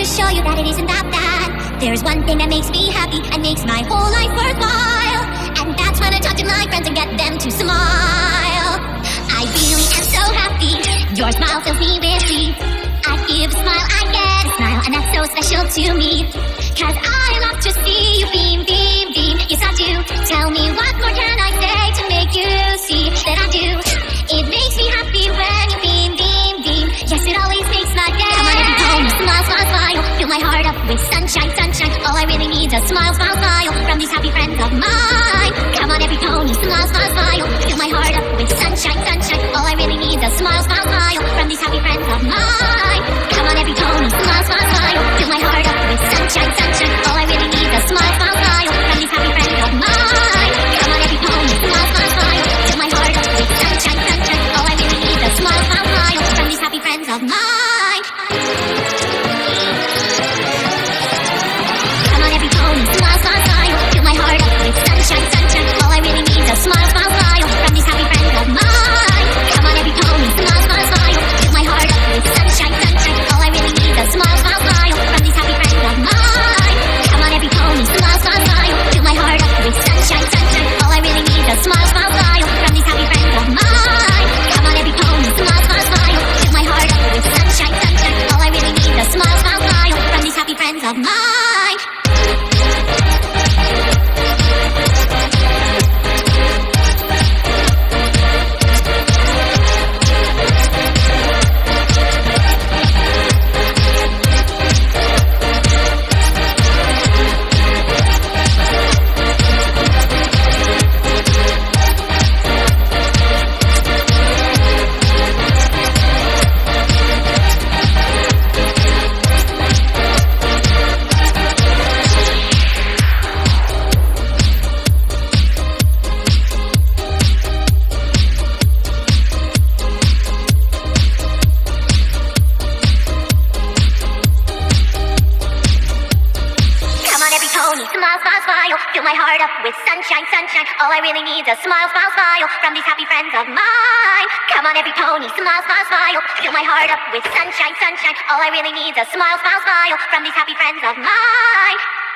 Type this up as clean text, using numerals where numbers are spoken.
show you that it isn't that bad. There's one thing that makes me happy and makes my whole life worthwhile, and that's when I talk to my friends and get them to smile. I really am so happy. Your smile fills me with glee. I give a smile, I get a smile, and that's so special to me. 'Cause I love to see you beam, beam, beam. Yes, I do. Tell me what more can I say to make you see that I do. It makes me happy when you beam, beam, beam. Yes, it always makes my day. Come on, every pony, smile, smile, smile. Fill my heart up with sunshine, sunshine. All I really need is a smile, smile, smile from these happy friends of mine. Come on, every pony, smile, smile, smile. Fill my heart up with sunshine, sunshine. All I really need is a smile, smile, smile from these happy friends of mine. Come on, every pony, smile, smile, smile. Fill my heart up with sunshine, sunshine. All I really need is a smile, smile, smile from these happy friends of mine. Come on, every pony, smile, smile, smile. Fill my heart up with sunshine, sunshine. All I really need is a smile, smile, smile from these happy friends of mine. Come on, every pony, smile, smile, smile. Fill my heart up with sunshine, sunshine. All I really need is a smile, smile, smile from these happy friends of mine. Come on, every pony, smile, smile, smile. Fill my heart up with sunshine, sunshine. All I really need is a smile, smile, smile from these happy friends of mine. Come on, every pony, smile, smile, smile. Fill my heart up with sunshine, sunshine. All I really need is a smile, smile, smile from these happy friends of mine. Come on, every pony, smile, smile, smile. Fill my heart up with sunshine, sunshine. All I really need is a smile, smile, smile from these happy friends of mine. Smile, smile, smile. Fill my heart up with sunshine, sunshine. All I really need is a smile, smile, smile from these happy friends of mine. Come on, every pony, smile, smile, smile. Fill my heart up with sunshine, sunshine. All I really need is a smile, smile, smile from these happy friends of mine.